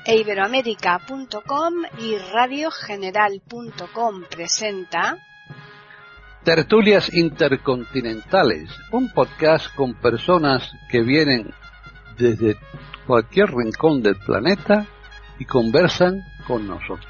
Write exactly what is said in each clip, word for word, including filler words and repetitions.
e iberoamérica punto com y radio general punto com presenta Tertulias Intercontinentales, un podcast con personas que vienen desde cualquier rincón del planeta y conversan con nosotros.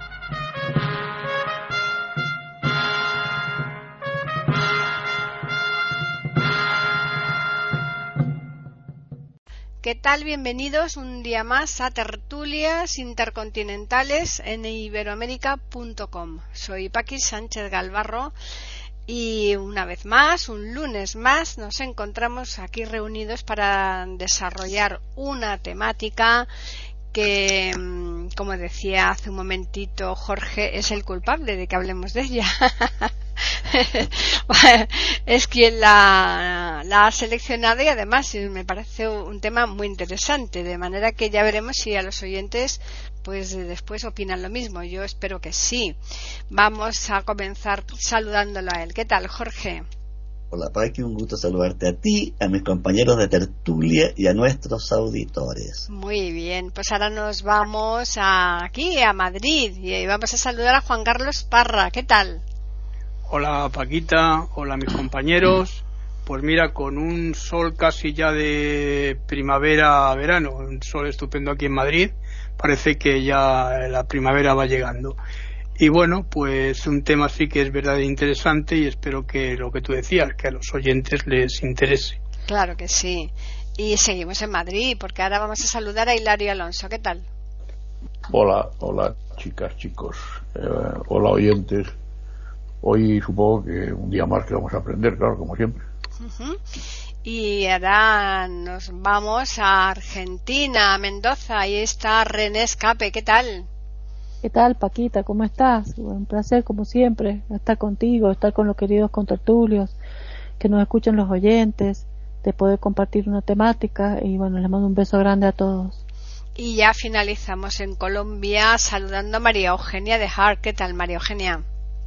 ¿Qué tal? Bienvenidos un día más a Tertulias Intercontinentales en iberoamérica punto com. Soy Paqui Sánchez Galvarro y una vez más, un lunes más, nos encontramos aquí reunidos para desarrollar una temática que, como decía hace un momentito Jorge, es el culpable de que hablemos de ella. Es quien la, la ha seleccionado y además me parece un tema muy interesante, de manera que ya veremos si a los oyentes pues después opinan lo mismo. Yo espero que sí. Vamos a comenzar saludándolo a él. ¿Qué tal, Jorge? Hola, Paqui, un gusto saludarte a ti, a mis compañeros de tertulia y a nuestros auditores. Muy bien, pues ahora nos vamos a, aquí a Madrid y vamos a saludar a Juan Carlos Parra. ¿Qué tal? Hola Paquita, hola mis compañeros. Pues mira, con un sol casi ya de primavera a verano, un sol estupendo aquí en Madrid, parece que ya la primavera va llegando. Y bueno, pues un tema sí que es verdad interesante y espero que lo que tú decías, que a los oyentes les interese. Claro que sí. Y seguimos en Madrid, porque ahora vamos a saludar a Hilario Alonso. ¿Qué tal? Hola, hola chicas, chicos, eh, hola oyentes. Hoy supongo que un día más que vamos a aprender, claro, como siempre. Uh-huh. Y ahora nos vamos a Argentina, a Mendoza. Ahí está René Escape. ¿Qué tal? ¿Qué tal, Paquita? ¿Cómo estás? Un placer, como siempre, estar contigo, estar con los queridos contertulios, que nos escuchen los oyentes, de poder compartir una temática. Y bueno, les mando un beso grande a todos. Y ya finalizamos en Colombia saludando a María Eugenia de Hart. ¿Qué tal, María Eugenia?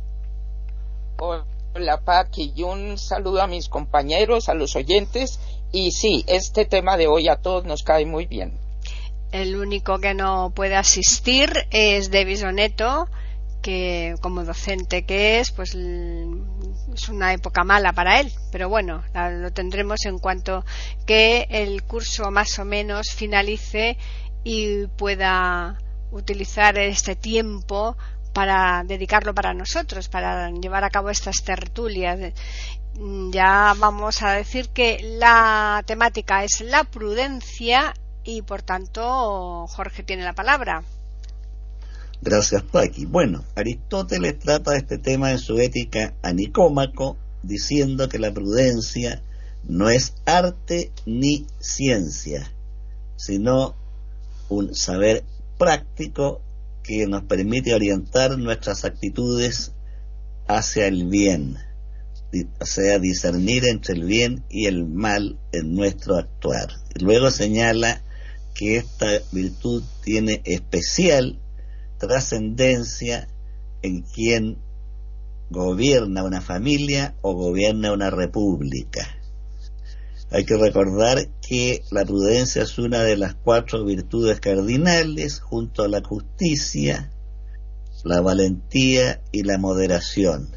Hola Paqui, y un saludo a mis compañeros, a los oyentes, y sí, este tema de hoy a todos nos cae muy bien. El único que no puede asistir es Davis Oneto, que como docente que es, pues es una época mala para él, pero bueno, lo tendremos en cuanto que el curso más o menos finalice y pueda utilizar este tiempo para dedicarlo para nosotros, para llevar a cabo estas tertulias. Ya vamos a decir que la temática es la prudencia y por tanto Jorge tiene la palabra. Gracias, Paqui. Bueno, Aristóteles trata este tema en su Ética a Nicómaco, diciendo que la prudencia no es arte ni ciencia, sino un saber práctico que nos permite orientar nuestras actitudes hacia el bien, o sea, discernir entre el bien y el mal en nuestro actuar. Y luego señala que esta virtud tiene especial trascendencia en quien gobierna una familia o gobierna una república. Hay que recordar que la prudencia es una de las cuatro virtudes cardinales, junto a la justicia, la valentía y la moderación.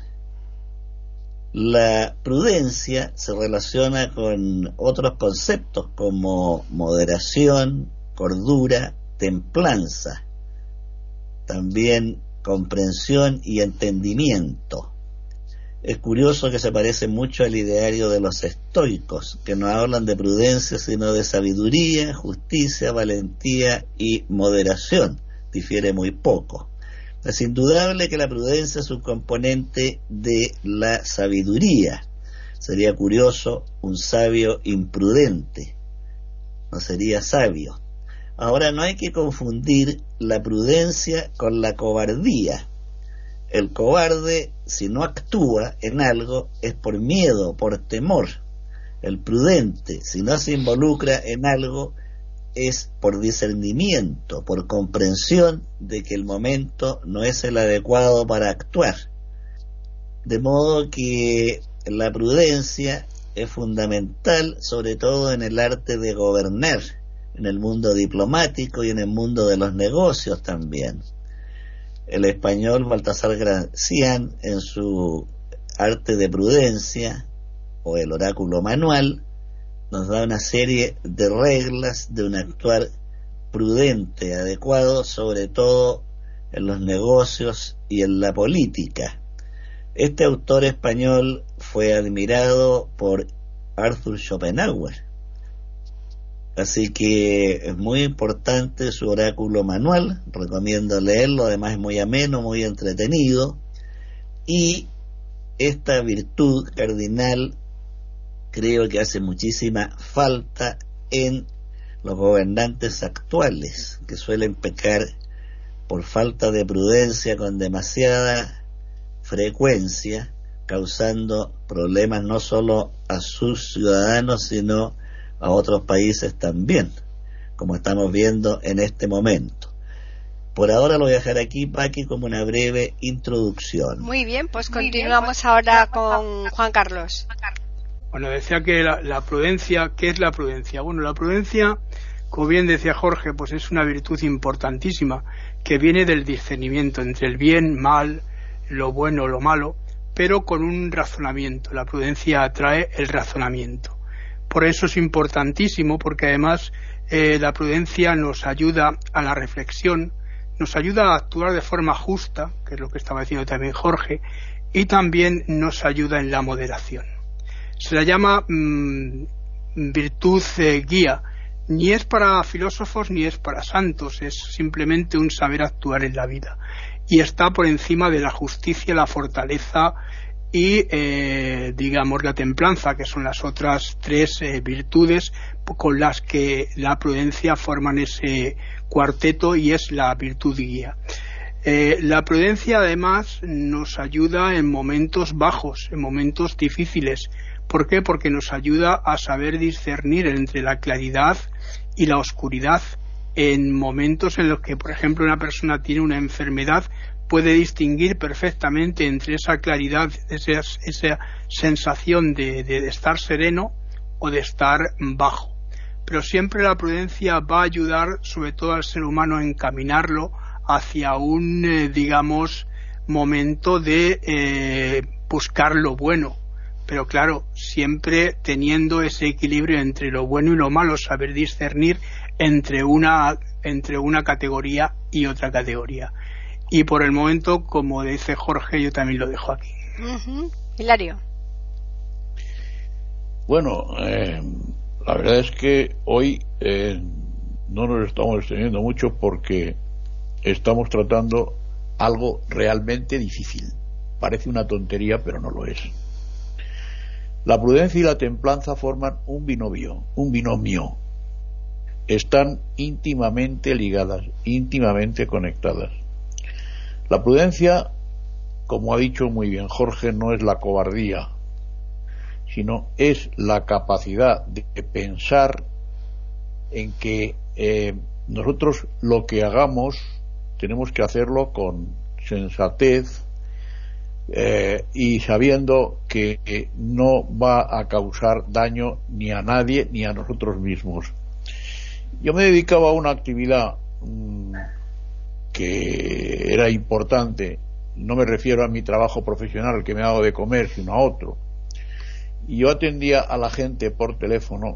La prudencia se relaciona con otros conceptos como moderación, cordura, templanza, también comprensión y entendimiento. Es curioso que se parece mucho al ideario de los estoicos, que no hablan de prudencia sino de sabiduría, justicia, valentía y moderación. Difiere muy poco. Es indudable que la prudencia es un componente de la sabiduría. Sería curioso un sabio imprudente, no sería sabio. Ahora, no hay que confundir la prudencia con la cobardía. El cobarde, si no actúa en algo, es por miedo, por temor. El prudente, si no se involucra en algo, es por discernimiento, por comprensión de que el momento no es el adecuado para actuar. De modo que la prudencia es fundamental, sobre todo en el arte de gobernar, en el mundo diplomático y en el mundo de los negocios también. El español Baltasar Gracián, en su Arte de Prudencia o el Oráculo Manual, nos da una serie de reglas de un actuar prudente, adecuado, sobre todo en los negocios y en la política. Este autor español fue admirado por Arthur Schopenhauer, así que es muy importante su Oráculo Manual, recomiendo leerlo, además es muy ameno, muy entretenido, y esta virtud cardinal creo que hace muchísima falta en los gobernantes actuales, que suelen pecar por falta de prudencia con demasiada frecuencia, causando problemas no solo a sus ciudadanos, sino a otros países también, como estamos viendo en este momento. Por ahora lo voy a dejar aquí, Paqui, como una breve introducción. Muy bien, pues continuamos ahora con Juan Carlos. Bueno, decía que la, la prudencia, ¿qué es la prudencia? Bueno, la prudencia, como bien decía Jorge, pues es una virtud importantísima que viene del discernimiento entre el bien, mal, lo bueno, lo malo, pero con un razonamiento. La prudencia atrae el razonamiento. Por eso es importantísimo, porque además eh, la prudencia nos ayuda a la reflexión, nos ayuda a actuar de forma justa, que es lo que estaba diciendo también Jorge, y también nos ayuda en la moderación. Se la llama mmm, virtud eh, guía. Ni es para filósofos ni es para santos, es simplemente un saber actuar en la vida. Y está por encima de la justicia, la fortaleza y, eh, digamos, la templanza, que son las otras tres eh, virtudes con las que la prudencia forman ese cuarteto y es la virtud guía. Eh, la prudencia además nos ayuda en momentos bajos, en momentos difíciles. ¿Por qué? Porque nos ayuda a saber discernir entre la claridad y la oscuridad en momentos en los que, por ejemplo, una persona tiene una enfermedad, puede distinguir perfectamente entre esa claridad, esa, esa sensación de, de, de estar sereno o de estar bajo. Pero siempre la prudencia va a ayudar, sobre todo al ser humano, a encaminarlo hacia un, eh, digamos, momento de eh, buscar lo bueno. Pero claro, siempre teniendo ese equilibrio entre lo bueno y lo malo, saber discernir entre una, entre una categoría y otra categoría. Y por el momento, como dice Jorge, yo también lo dejo aquí. Uh-huh. Hilario. Bueno, eh, la verdad es que hoy eh, no nos estamos extendiendo mucho porque estamos tratando algo realmente difícil. Parece una tontería, pero no lo es. La prudencia y la templanza forman un binomio, un binomio. Están íntimamente ligadas, íntimamente conectadas. La prudencia, como ha dicho muy bien Jorge, no es la cobardía, sino es la capacidad de pensar en que eh, nosotros lo que hagamos tenemos que hacerlo con sensatez, Eh, y sabiendo que eh, no va a causar daño ni a nadie ni a nosotros mismos. Yo me dedicaba a una actividad mmm, que era importante, no me refiero a mi trabajo profesional que me hago de comer, sino a otro, y yo atendía a la gente por teléfono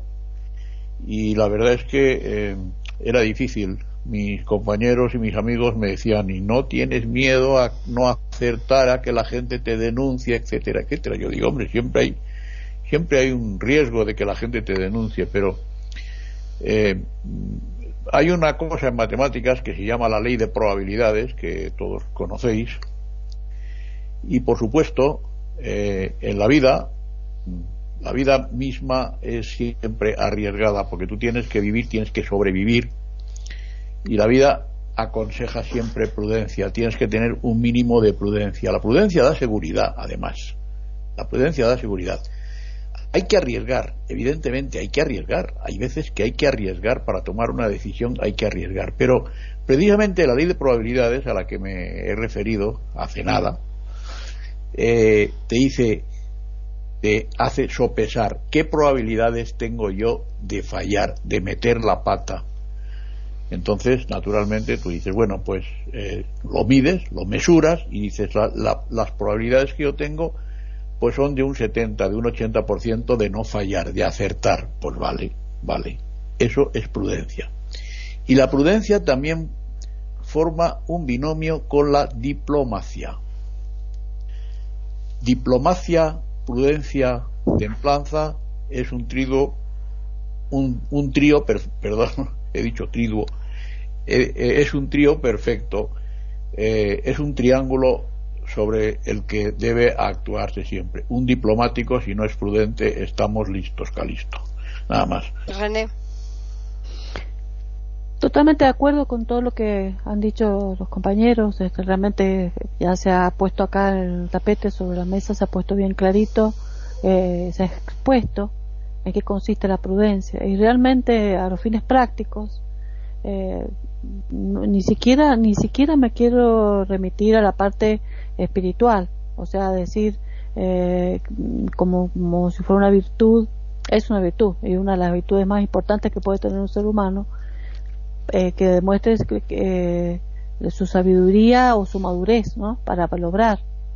y la verdad es que eh, era difícil. Mis compañeros y mis amigos me decían, y no tienes miedo a no acertar, a que la gente te denuncie, etcétera, etcétera. Yo digo, hombre, siempre hay siempre hay un riesgo de que la gente te denuncie, pero eh, hay una cosa en matemáticas que se llama la ley de probabilidades, que todos conocéis, y por supuesto eh, en la vida la vida misma es siempre arriesgada, porque tú tienes que vivir, tienes que sobrevivir. Y la vida aconseja siempre prudencia, tienes que tener un mínimo de prudencia. La prudencia da seguridad, además. La prudencia da seguridad. Hay que arriesgar, evidentemente hay que arriesgar. Hay veces que hay que arriesgar para tomar una decisión, hay que arriesgar. Pero precisamente la ley de probabilidades, a la que me he referido hace nada, eh, te dice, te hace sopesar qué probabilidades tengo yo de fallar, de meter la pata. Entonces, naturalmente, tú dices, bueno, pues eh, lo mides, lo mesuras y dices, la, la, las probabilidades que yo tengo pues son de un setenta, de un ochenta por ciento de no fallar, de acertar. Pues vale, vale. Eso es prudencia. Y la prudencia también forma un binomio con la diplomacia. Diplomacia, prudencia, templanza es un trío, un, un trío, per, perdón, he dicho triduo, eh, eh, es un trío perfecto, eh, es un triángulo sobre el que debe actuarse siempre. Un diplomático, si no es prudente, estamos listos, Calisto. Nada más. René. Totalmente de acuerdo con todo lo que han dicho los compañeros. Este, realmente ya se ha puesto acá el tapete sobre la mesa, se ha puesto bien clarito, eh, se ha expuesto en qué consiste la prudencia. Y realmente a los fines prácticos, eh, ni siquiera ni siquiera me quiero remitir a la parte espiritual, o sea, decir eh, como, como si fuera una virtud. Es una virtud y una de las virtudes más importantes que puede tener un ser humano, eh, que demuestre que, que, eh, su sabiduría o su madurez, ¿no? para, para lograr.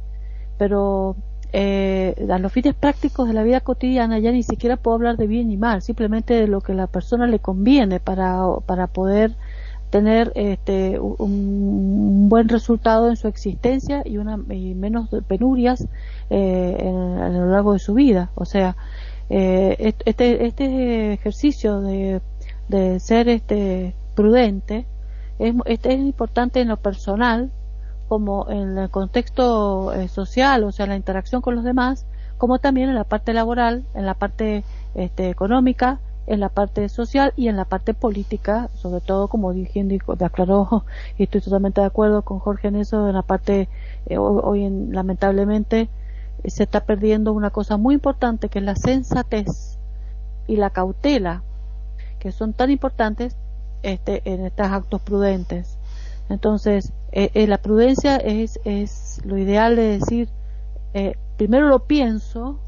Pero eh, a los fines prácticos de la vida cotidiana ya ni siquiera puedo hablar de bien y mal, simplemente de lo que a la persona le conviene para, para poder tener este, un, un buen resultado en su existencia y, una, y menos penurias eh, en, a lo largo de su vida. O sea, eh, este, este ejercicio de, de ser este prudente es, este es importante en lo personal, como en el contexto eh, social, o sea, la interacción con los demás, como también en la parte laboral, en la parte este, económica, en la parte social y en la parte política, sobre todo, como diciendo y aclaró, y estoy totalmente de acuerdo con Jorge en eso, en la parte eh, hoy, hoy en, lamentablemente eh, se está perdiendo una cosa muy importante, que es la sensatez y la cautela, que son tan importantes este, en estos actos prudentes. Entonces, eh, eh, la prudencia es, es lo ideal de decir, eh, primero lo pienso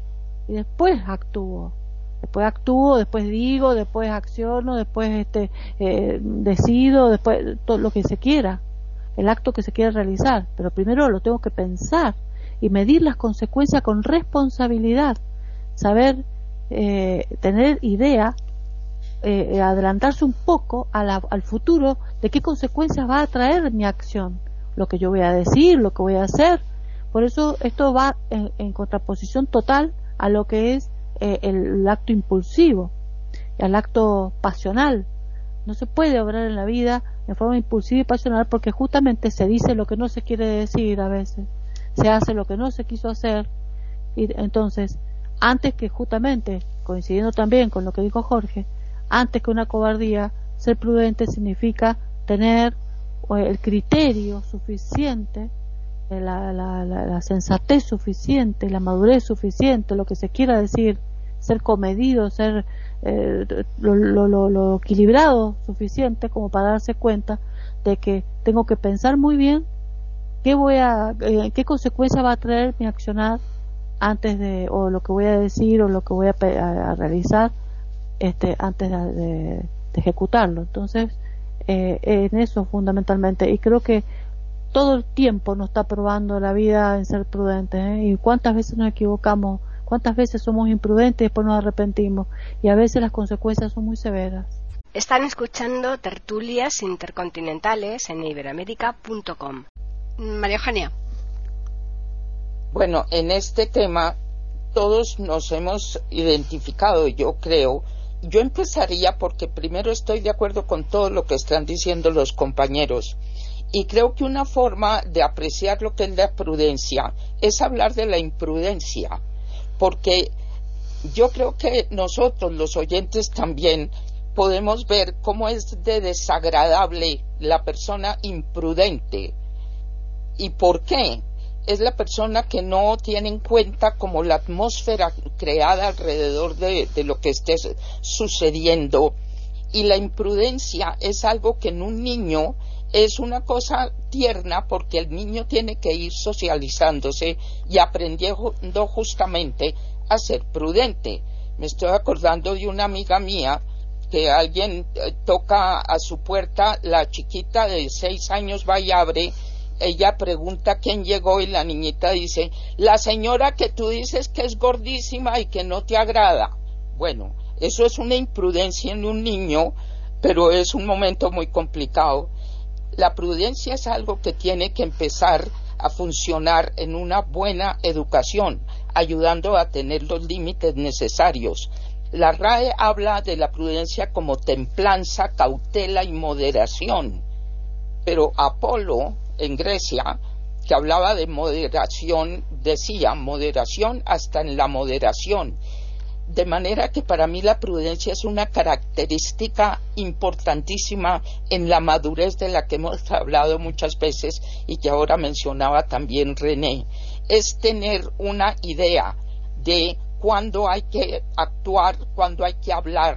y después actúo. Después actúo, después digo, después acciono, después este eh, decido, después todo lo que se quiera, el acto que se quiera realizar, pero primero lo tengo que pensar y medir las consecuencias con responsabilidad, saber eh, tener idea, eh, adelantarse un poco a la, al futuro de qué consecuencias va a traer mi acción, lo que yo voy a decir, lo que voy a hacer. Por eso esto va en, en contraposición total a lo que es Eh, el, el acto impulsivo, el acto pasional. No se puede obrar en la vida en forma impulsiva y pasional, porque justamente se dice lo que no se quiere decir a veces, se hace lo que no se quiso hacer, y entonces, antes que justamente, coincidiendo también con lo que dijo Jorge, antes que una cobardía, ser prudente significa tener el criterio suficiente, la, la, la, la sensatez suficiente, la madurez suficiente, lo que se quiera decir, ser comedido, ser eh, lo, lo, lo, lo equilibrado suficiente como para darse cuenta de que tengo que pensar muy bien qué voy a, eh, qué consecuencia va a traer mi accionar antes de, o lo que voy a decir o lo que voy a, a, a realizar este antes de, de, de ejecutarlo. Entonces, eh, en eso fundamentalmente, y creo que todo el tiempo nos está probando la vida en ser prudentes, ¿eh? Y cuántas veces nos equivocamos, cuántas veces somos imprudentes y después nos arrepentimos, y a veces las consecuencias son muy severas. Están escuchando Tertulias Intercontinentales en iberoamérica punto com. María Eugenia. Bueno, en este tema todos nos hemos identificado, yo creo. Yo empezaría porque primero estoy de acuerdo con todo lo que están diciendo los compañeros. Y creo que una forma de apreciar lo que es la prudencia es hablar de la imprudencia, porque yo creo que nosotros, los oyentes, también podemos ver cómo es de desagradable la persona imprudente. ¿Y por qué? Es la persona que no tiene en cuenta como la atmósfera creada alrededor de, de lo que esté sucediendo. Y la imprudencia es algo que en un niño es una cosa tierna, porque el niño tiene que ir socializándose y aprendiendo justamente a ser prudente. Me estoy acordando de una amiga mía que alguien eh, toca a su puerta, la chiquita de seis años va y abre, ella pregunta quién llegó y la niñita dice, la señora que tú dices que es gordísima y que no te agrada. Bueno, eso es una imprudencia en un niño, pero es un momento muy complicado. La prudencia es algo que tiene que empezar a funcionar en una buena educación, ayudando a tener los límites necesarios. La R A E habla de la prudencia como templanza, cautela y moderación, pero Apolo, en Grecia, que hablaba de moderación, decía moderación hasta en la moderación. De manera que para mí la prudencia es una característica importantísima en la madurez de la que hemos hablado muchas veces y que ahora mencionaba también René. Es tener una idea de cuándo hay que actuar, cuándo hay que hablar.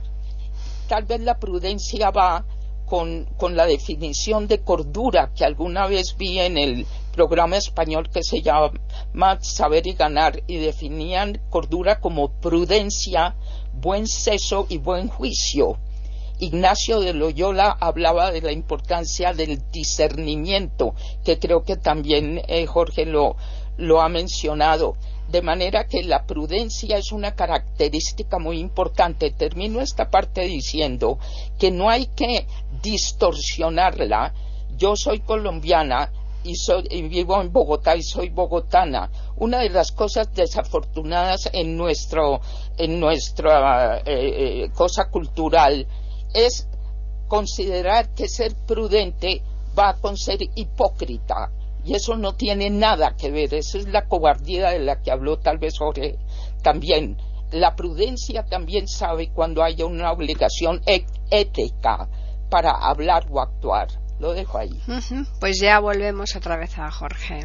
Tal vez la prudencia va con, con la definición de cordura que alguna vez vi en el programa español que se llama Saber y Ganar, y definían cordura como prudencia, buen seso y buen juicio. Ignacio de Loyola hablaba de la importancia del discernimiento, que creo que también eh, Jorge lo, lo ha mencionado. De manera que la prudencia es una característica muy importante. Termino esta parte diciendo que no hay que distorsionarla. Yo soy colombiana y, soy, y vivo en Bogotá y soy bogotana. Una de las cosas desafortunadas en nuestro en nuestra eh, cosa cultural es considerar que ser prudente va con ser hipócrita, y eso no tiene nada que ver. Esa es la cobardía de la que habló tal vez Jorge también. La prudencia también sabe cuando haya una obligación e- ética para hablar o actuar. Lo dejo ahí. Uh-huh. Pues ya volvemos otra vez a Jorge.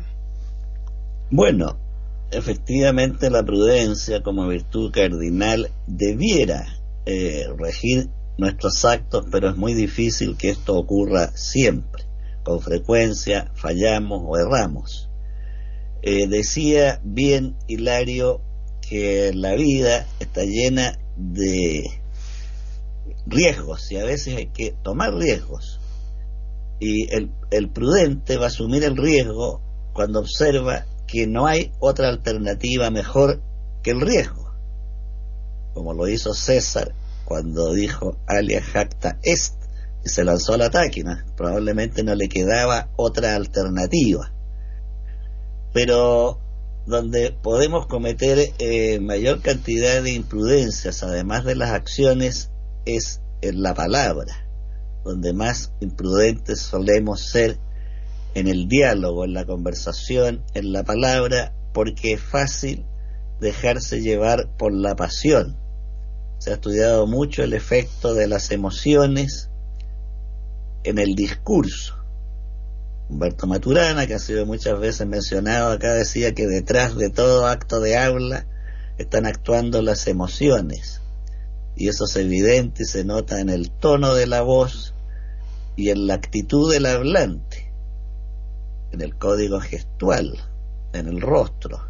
Bueno, efectivamente la prudencia como virtud cardinal debiera eh, regir nuestros actos, pero es muy difícil que esto ocurra siempre. Con frecuencia fallamos o erramos. Eh, decía bien Hilario que la vida está llena de riesgos y a veces hay que tomar riesgos. Y el, el prudente va a asumir el riesgo cuando observa que no hay otra alternativa mejor que el riesgo, como lo hizo César cuando dijo alia jacta est y se lanzó al ataque. ¿no? Probablemente no le quedaba otra alternativa, pero donde podemos cometer eh, mayor cantidad de imprudencias además de las acciones es en la palabra, donde más imprudentes solemos ser en el diálogo, en la conversación, en la palabra, porque es fácil dejarse llevar por la pasión. Se ha estudiado mucho el efecto de las emociones en el discurso. Humberto Maturana, que ha sido muchas veces mencionado acá, decía que detrás de todo acto de habla están actuando las emociones, y eso es evidente y se nota en el tono de la voz y en la actitud del hablante, en el código gestual, en el rostro,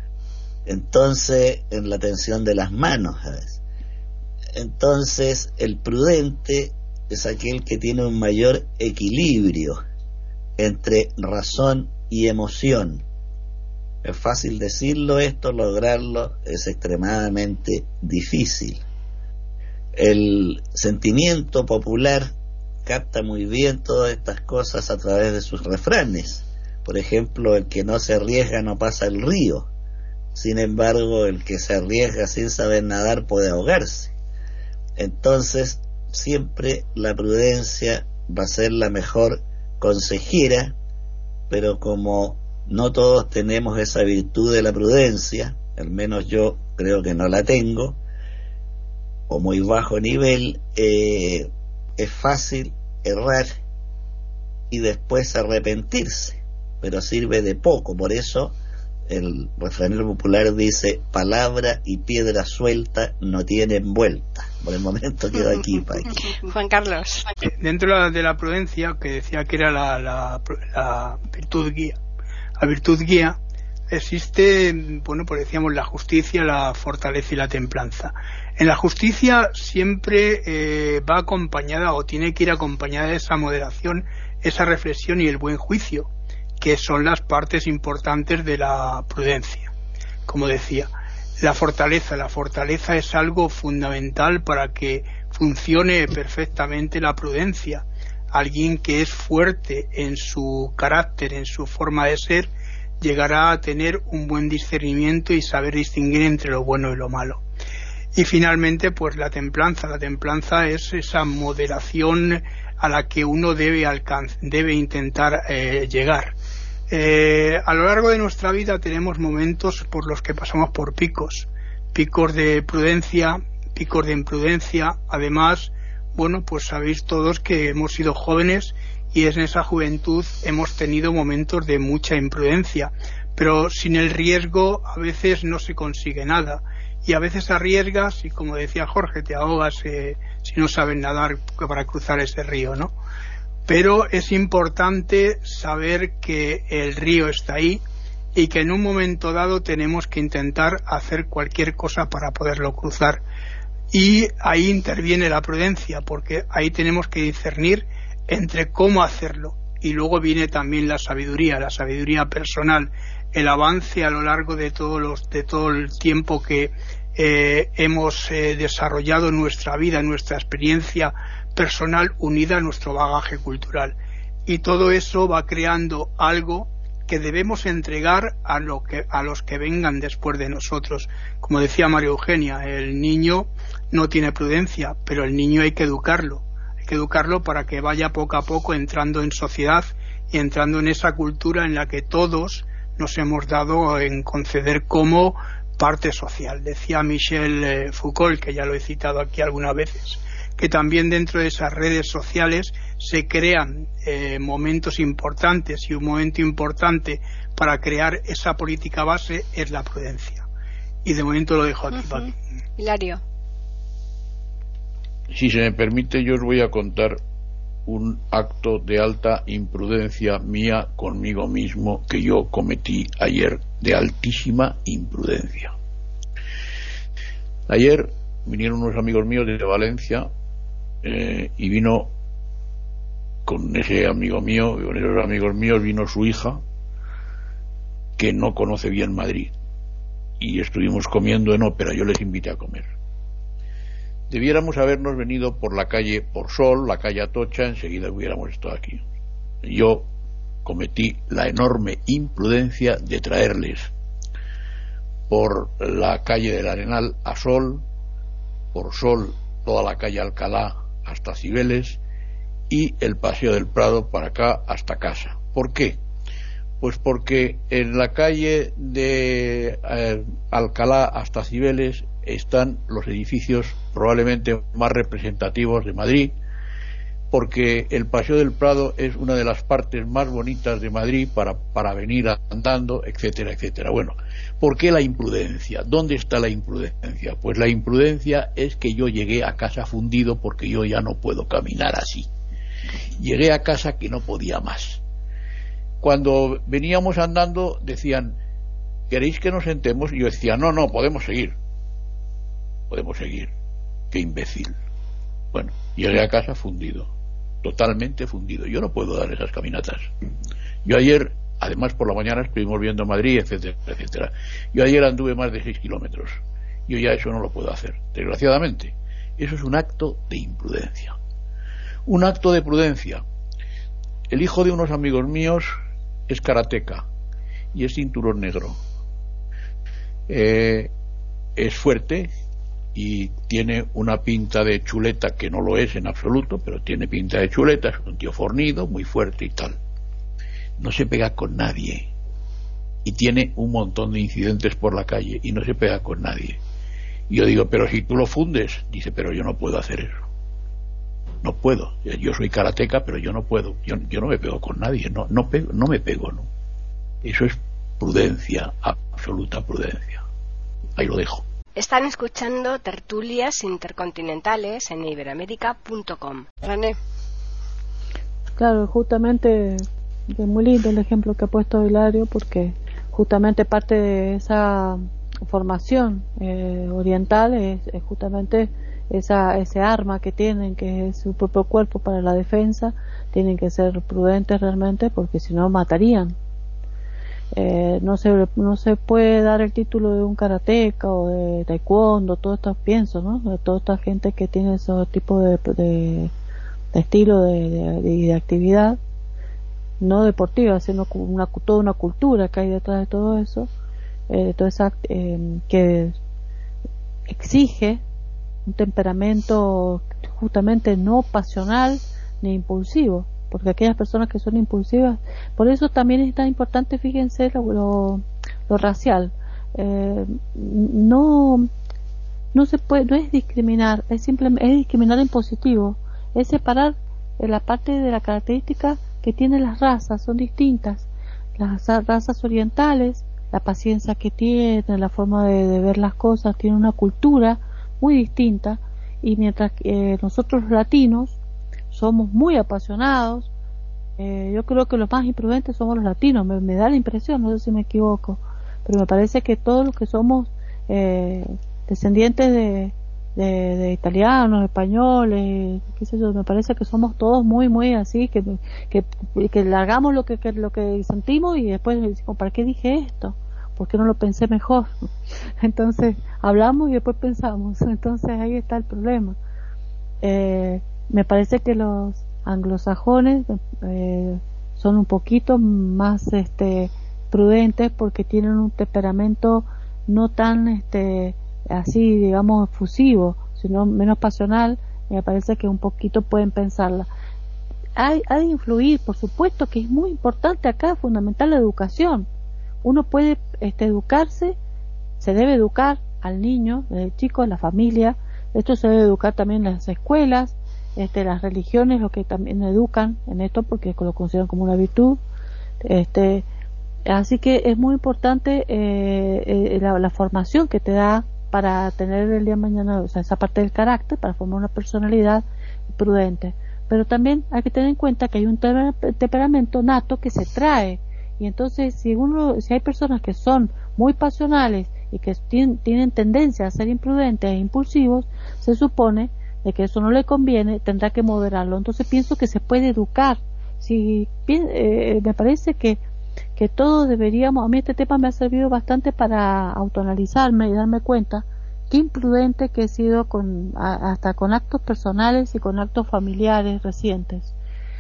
entonces en la tensión de las manos a veces. Entonces el prudente es aquel que tiene un mayor equilibrio entre razón y emoción. Es fácil decirlo esto, lograrlo es extremadamente difícil. El sentimiento popular capta muy bien todas estas cosas a través de sus refranes. Por ejemplo, el que no se arriesga no pasa el río. Sin embargo, el que se arriesga sin saber nadar puede ahogarse. Entonces, siempre la prudencia va a ser la mejor consejera, pero como no todos tenemos esa virtud de la prudencia, al menos yo creo que no la tengo, o muy bajo nivel, eh, es fácil errar y después arrepentirse, pero sirve de poco. Por eso el refranero popular dice: palabra y piedra suelta no tienen vuelta. Por el momento quedo aquí, Paqui. Juan Carlos. Dentro de la, de la prudencia, que decía que era la, la, la virtud guía, la virtud guía, existe, bueno, pues decíamos la justicia, la fortaleza y la templanza. En la justicia siempre eh, va acompañada o tiene que ir acompañada de esa moderación, esa reflexión y el buen juicio, que son las partes importantes de la prudencia. Como decía, la fortaleza, la fortaleza es algo fundamental para que funcione perfectamente la prudencia. Alguien que es fuerte en su carácter, en su forma de ser, llegará a tener un buen discernimiento y saber distinguir entre lo bueno y lo malo. Y finalmente, pues la templanza. La templanza es esa moderación a la que uno debe alcanzar, debe intentar eh, llegar. Eh, a lo largo de nuestra vida tenemos momentos por los que pasamos por picos, picos de prudencia, picos de imprudencia. Además, bueno, pues sabéis todos que hemos sido jóvenes y en esa juventud hemos tenido momentos de mucha imprudencia, pero sin el riesgo a veces no se consigue nada, y a veces arriesgas y, como decía Jorge, te ahogas eh, si no sabes nadar para cruzar ese río, ¿no? Pero es importante saber que el río está ahí y que en un momento dado tenemos que intentar hacer cualquier cosa para poderlo cruzar, y ahí interviene la prudencia, porque ahí tenemos que discernir entre cómo hacerlo, y luego viene también la sabiduría, la sabiduría personal, el avance a lo largo de todos los, de todo el tiempo que eh, hemos eh, desarrollado nuestra vida, nuestra experiencia personal unida a nuestro bagaje cultural, y todo eso va creando algo que debemos entregar a, lo que, a los que vengan después de nosotros. Como decía María Eugenia, el niño no tiene prudencia, pero el niño hay que educarlo, hay que educarlo para que vaya poco a poco entrando en sociedad y entrando en esa cultura en la que todos nos hemos dado en conceder como parte social. Decía Michel Foucault, que ya lo he citado aquí algunas veces, que también dentro de esas redes sociales se crean eh, momentos importantes, y un momento importante para crear esa política base es la prudencia. Y de momento lo dejo aquí. Uh-huh. Hilario. Si se me permite, yo os voy a contar un acto de alta imprudencia mía conmigo mismo que yo cometí ayer, de altísima imprudencia. Ayer vinieron unos amigos míos de Valencia eh, y vino con ese amigo mío, con esos amigos míos vino su hija, que no conoce bien Madrid, y estuvimos comiendo en ópera. Yo les invité a comer. Debiéramos habernos venido por la calle por Sol, la calle Atocha, enseguida hubiéramos estado aquí. Yo cometí la enorme imprudencia de traerles por la calle del Arenal a Sol, por Sol toda la calle Alcalá hasta Cibeles, y el Paseo del Prado para acá hasta casa. ¿Por qué? Pues porque en la calle de eh, Alcalá hasta Cibeles están los edificios probablemente más representativos de Madrid, porque el Paseo del Prado es una de las partes más bonitas de Madrid para, para venir andando, etcétera, etcétera. Bueno, ¿por qué la imprudencia? ¿Dónde está la imprudencia? Pues la imprudencia es que yo llegué a casa fundido, porque yo ya no puedo caminar así. Llegué a casa que no podía más. Cuando veníamos andando decían, ¿queréis que nos sentemos? Y yo decía, no, no, podemos seguir. Podemos seguir. Qué imbécil. Bueno, llegué a casa fundido, totalmente fundido. Yo no puedo dar esas caminatas. Yo ayer, además por la mañana estuvimos viendo Madrid, etcétera, etcétera. Yo ayer anduve más de seis kilómetros. Yo ya eso no lo puedo hacer, desgraciadamente. Eso es un acto de imprudencia. Un acto de prudencia. El hijo de unos amigos míos es karateca y es cinturón negro. Eh, es fuerte y tiene una pinta de chuleta, que no lo es en absoluto, pero tiene pinta de chuleta. Es un tío fornido, muy fuerte y tal. No se pega con nadie y tiene un montón de incidentes por la calle y no se pega con nadie. Y yo digo, pero si tú lo fundes, dice, pero yo no puedo hacer eso. No puedo, yo soy karateca, pero yo no puedo, yo, yo no me pego con nadie, no, no, pego, no me pego, ¿no? Eso es prudencia, absoluta prudencia. Ahí lo dejo. Están escuchando Tertulias Intercontinentales en iberoamérica punto com. René. Claro, justamente es muy lindo el ejemplo que ha puesto Hilario, porque justamente parte de esa formación eh, oriental es, es justamente esa ese arma que tienen, que es su propio cuerpo para la defensa. Tienen que ser prudentes realmente, porque si no matarían. Eh, no se no se puede dar el título de un karateca o de taekwondo, todo esto pienso, ¿no? De toda esta gente que tiene esos tipos de, de, de estilo de, de, de, de actividad no deportiva, sino una, toda una cultura que hay detrás de todo eso, eh, toda esa, eh, que exige un temperamento justamente no pasional ni impulsivo, porque aquellas personas que son impulsivas, por eso también es tan importante, fíjense, lo, lo, lo racial, eh, no no se puede, no es discriminar, es simplemente es discriminar en positivo, es separar la parte de la característica que tienen las razas, son distintas. Las razas orientales, la paciencia que tienen, la forma de, de ver las cosas, tienen una cultura muy distinta, y mientras que eh, nosotros los latinos somos muy apasionados, eh, yo creo que los más imprudentes somos los latinos, me, me da la impresión, no sé si me equivoco, pero me parece que todos los que somos eh, descendientes de, de, de italianos, españoles, qué sé yo, me parece que somos todos muy, muy así, que que, que largamos lo que, que lo que sentimos y después decimos, ¿para qué dije esto? ¿Por qué no lo pensé mejor? Entonces hablamos y después pensamos, entonces ahí está el problema. Eh, me parece que los anglosajones eh, son un poquito más este prudentes, porque tienen un temperamento no tan este así, digamos, efusivo, sino menos pasional, y me parece que un poquito pueden pensarla. Hay, hay de influir, por supuesto que es muy importante acá, fundamental la educación. Uno puede este, educarse, se debe educar al niño, desde chico, en la familia. Esto se debe educar también en las escuelas, este, las religiones, lo que también educan en esto, porque lo consideran como una virtud. Este, así que es muy importante eh, eh, la, la formación que te da para tener el día de mañana, o sea, esa parte del carácter, para formar una personalidad prudente. Pero también hay que tener en cuenta que hay un temperamento nato que se trae, y entonces si uno, si hay personas que son muy pasionales y que tienen, tienen tendencia a ser imprudentes e impulsivos, se supone de que eso no le conviene, tendrá que moderarlo. Entonces pienso que se puede educar. Si eh, me parece que que todos deberíamos, a mí este tema me ha servido bastante para autoanalizarme y darme cuenta qué imprudente que he sido con, a, hasta con actos personales y con actos familiares recientes.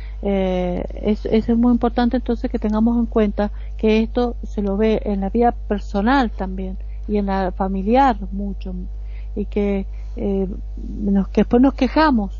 Eh, es, es muy importante entonces que tengamos en cuenta que esto se lo ve en la vida personal también y en la familiar mucho, y que, eh, nos, que después nos quejamos,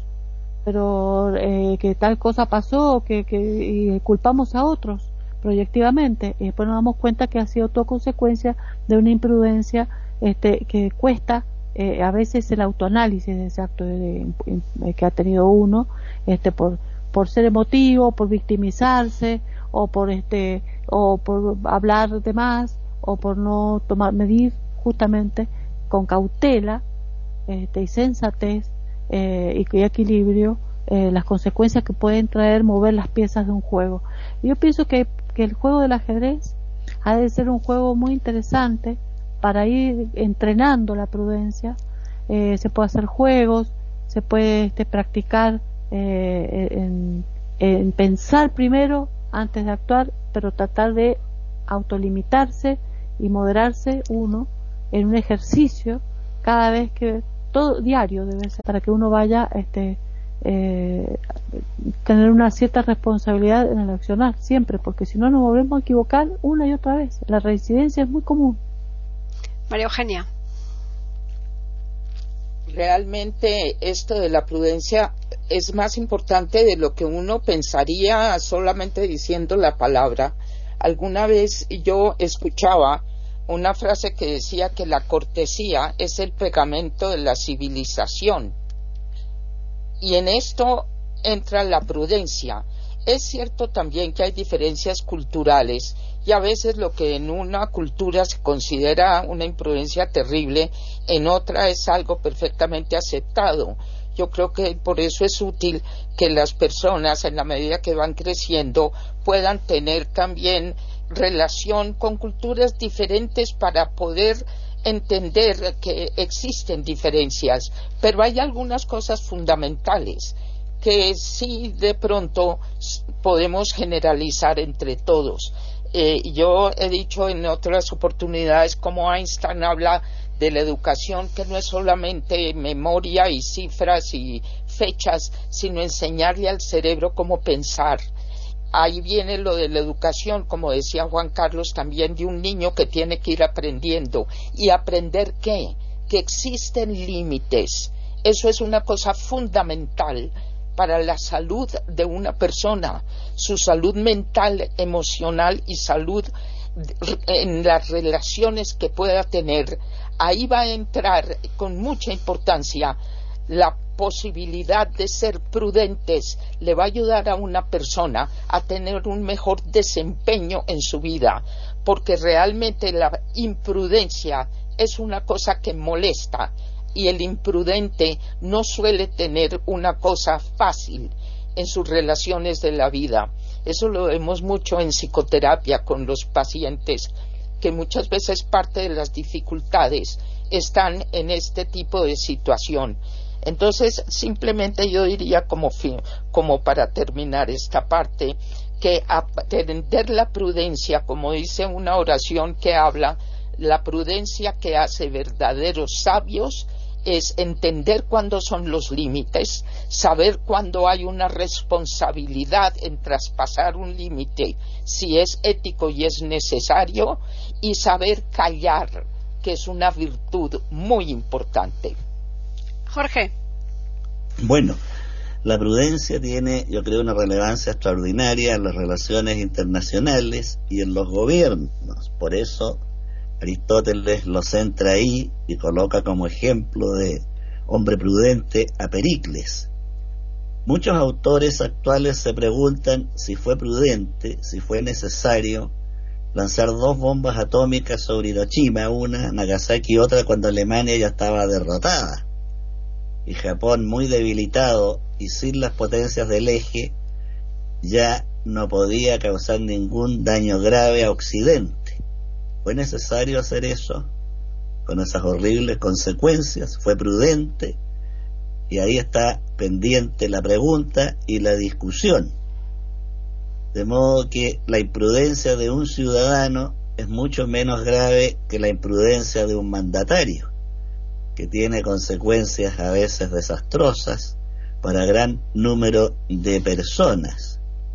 pero eh, que tal cosa pasó, que, que y culpamos a otros proyectivamente, y después nos damos cuenta que ha sido todo consecuencia de una imprudencia este, que cuesta eh, a veces el autoanálisis de ese acto de, de, de, que ha tenido uno, este, por por ser emotivo, por victimizarse, o por este o por hablar de más, o por no tomar medir justamente con cautela este, y sensatez eh, y equilibrio eh, las consecuencias que pueden traer mover las piezas de un juego. Yo pienso que que el juego del ajedrez ha de ser un juego muy interesante para ir entrenando la prudencia. Eh, se puede hacer juegos, se puede este, practicar eh, en, en pensar primero antes de actuar, pero tratar de autolimitarse y moderarse uno en un ejercicio cada vez que, todo diario debe ser, para que uno vaya este Eh, tener una cierta responsabilidad en el accionar siempre, porque si no nos volvemos a equivocar una y otra vez. La reincidencia es muy común. María Eugenia. Realmente esto de la prudencia es más importante de lo que uno pensaría solamente diciendo la palabra. Alguna vez yo escuchaba una frase que decía que la cortesía es el pegamento de la civilización. Y en esto entra la prudencia. Es cierto también que hay diferencias culturales, y a veces lo que en una cultura se considera una imprudencia terrible, en otra es algo perfectamente aceptado. Yo creo que por eso es útil que las personas, en la medida que van creciendo, puedan tener también relación con culturas diferentes para poder entender que existen diferencias, pero hay algunas cosas fundamentales que sí de pronto podemos generalizar entre todos. Eh, yo he dicho en otras oportunidades como Einstein habla de la educación, que no es solamente memoria y cifras y fechas, sino enseñarle al cerebro cómo pensar. Ahí viene lo de la educación, como decía Juan Carlos, también de un niño que tiene que ir aprendiendo. ¿Y aprender qué? Que existen límites. Eso es una cosa fundamental para la salud de una persona, su salud mental, emocional y salud en las relaciones que pueda tener. Ahí va a entrar con mucha importancia la posibilidad de ser prudentes. Le va a ayudar a una persona a tener un mejor desempeño en su vida, porque realmente la imprudencia es una cosa que molesta, y el imprudente no suele tener una cosa fácil en sus relaciones de la vida. Eso lo vemos mucho en psicoterapia con los pacientes, que muchas veces parte de las dificultades están en este tipo de situación. Entonces, simplemente yo diría como, fin, como para terminar esta parte, que aprender la prudencia, como dice una oración que habla, la prudencia que hace verdaderos sabios, es entender cuándo son los límites, saber cuándo hay una responsabilidad en traspasar un límite, si es ético y es necesario, y saber callar, que es una virtud muy importante. Jorge. Bueno, la prudencia tiene, yo creo, una relevancia extraordinaria en las relaciones internacionales y en los gobiernos. Por eso Aristóteles lo centra ahí y coloca como ejemplo de hombre prudente a Pericles. Muchos autores actuales se preguntan si fue prudente, si fue necesario lanzar dos bombas atómicas sobre Hiroshima, una, Nagasaki y otra, cuando Alemania ya estaba derrotada y Japón, muy debilitado y sin las potencias del eje, ya no podía causar ningún daño grave a Occidente. ¿Fue necesario hacer eso con esas horribles consecuencias? ¿Fue prudente? Y ahí está pendiente la pregunta y la discusión. De modo que la imprudencia de un ciudadano es mucho menos grave que la imprudencia de un mandatario, que tiene consecuencias a veces desastrosas para gran número de personas.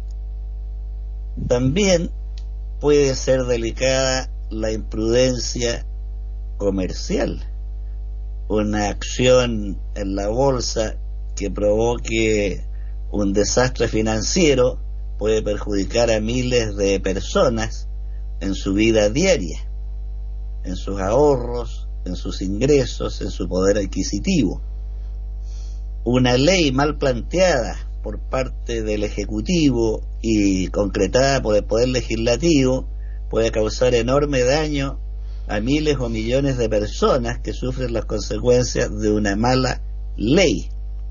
También puede ser delicada la imprudencia comercial. Una acción en la bolsa que provoque un desastre financiero puede perjudicar a miles de personas en su vida diaria, en sus ahorros, en sus ingresos, en su poder adquisitivo. Una ley mal planteada por parte del Ejecutivo y concretada por el Poder Legislativo puede causar enorme daño a miles o millones de personas que sufren las consecuencias de una mala ley.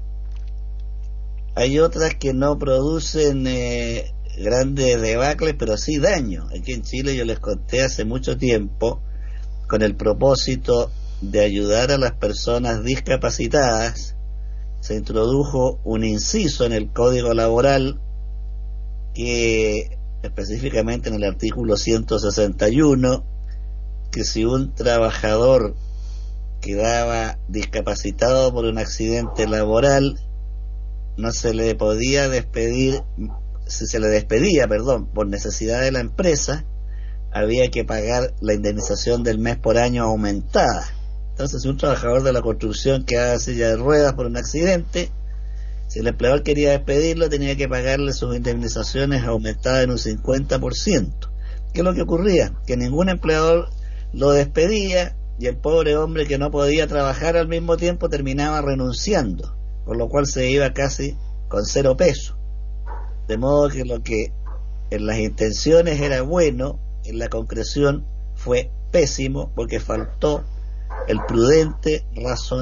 Hay otras que no producen eh, grandes debacles, pero sí daño. Aquí en Chile yo les conté hace mucho tiempo, con el propósito de ayudar a las personas discapacitadas, se introdujo un inciso en el Código Laboral que, específicamente en el artículo ciento sesenta y uno, que si un trabajador quedaba discapacitado por un accidente laboral, no se le podía despedir, si se le despedía, perdón, por necesidad de la empresa, había que pagar la indemnización del mes por año aumentada. Entonces, si un trabajador de la construcción quedaba en silla de ruedas por un accidente, si el empleador quería despedirlo, tenía que pagarle sus indemnizaciones aumentadas en un cincuenta por ciento. ¿Qué es lo que ocurría? Que ningún empleador lo despedía y el pobre hombre que no podía trabajar al mismo tiempo terminaba renunciando, por lo cual se iba casi con cero peso. De modo que lo que en las intenciones era bueno, en la concreción fue pésimo, porque faltó el prudente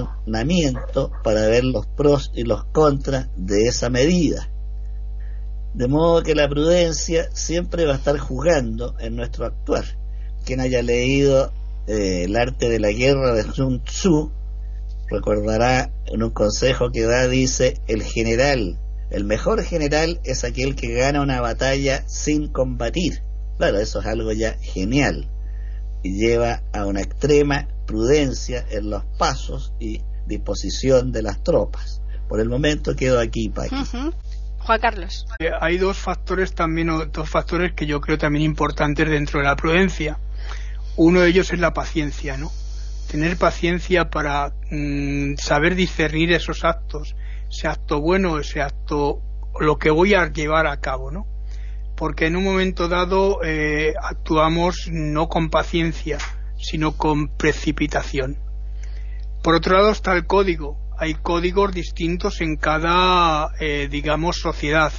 razonamiento para ver los pros y los contras de esa medida. De modo que la prudencia siempre va a estar jugando en nuestro actuar. Quien haya leído eh, El arte de la guerra de Sun Tzu recordará en un consejo que da, dice: el general, el mejor general es aquel que gana una batalla sin combatir. Claro, eso es algo ya genial y lleva a una extrema prudencia en los pasos y disposición de las tropas. Por el momento quedo aquí, Paqui. Uh-huh. Juan Carlos. Eh, hay dos factores también, dos factores que yo creo también importantes dentro de la prudencia. Uno de ellos es la paciencia, ¿no? Tener paciencia para mmm, saber discernir esos actos, ese acto bueno, ese acto, lo que voy a llevar a cabo, ¿no? Porque en un momento dado eh, actuamos no con paciencia, sino con precipitación. Por otro lado está el código. Hay códigos distintos en cada, eh, digamos, sociedad.